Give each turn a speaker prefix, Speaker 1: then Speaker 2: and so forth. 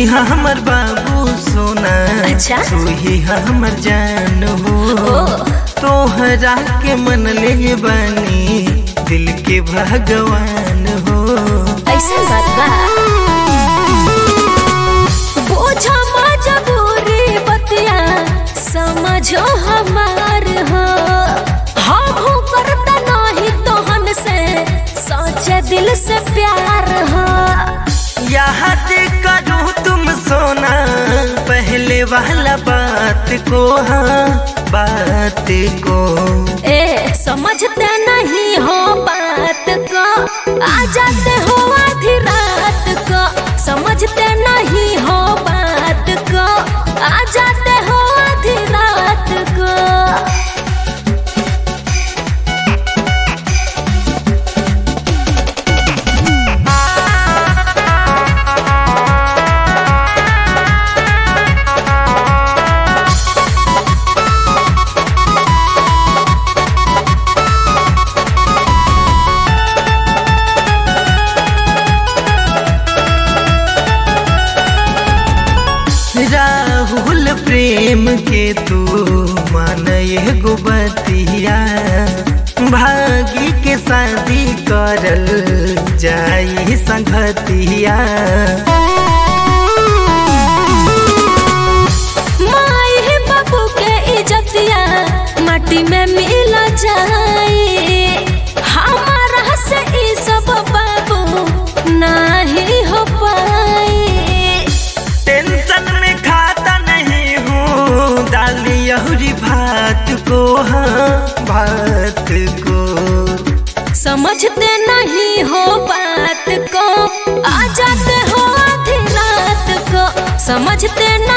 Speaker 1: हमर बाबू सोना।
Speaker 2: अच्छा?
Speaker 1: तू ही हमर जान हो। तोहरा के मन ले बानी दिल के भगवान हो।
Speaker 2: ऐसा बात बा। बोझा मजबूरी बतिया समझो हमार हो। हम करता नहीं तो हमसे सोचे दिल से प्यार हो।
Speaker 1: याद करूँ तुम सोना पहले वाला बात को। हाँ बात को
Speaker 2: समझते नहीं हो बात को। आ जाते हो आधी रात को। समझते नहीं हो बात को। आ जाते हो आधी रात को।
Speaker 1: राहुल प्रेम के तू मान एगो बतिया। भागी के शादी करल जाई संगतिया।
Speaker 2: माई बाबू के इज्जतिया माटी में मिल जाए। हमारा से ई सब बाबू नहीं हो पाए।
Speaker 1: टेंशन में खाता नहीं हूँ दाली अहुरी भात को। हाँ भात को
Speaker 2: समझते नहीं हो बात को। आ जाते हो आधी रात को। समझते नहीं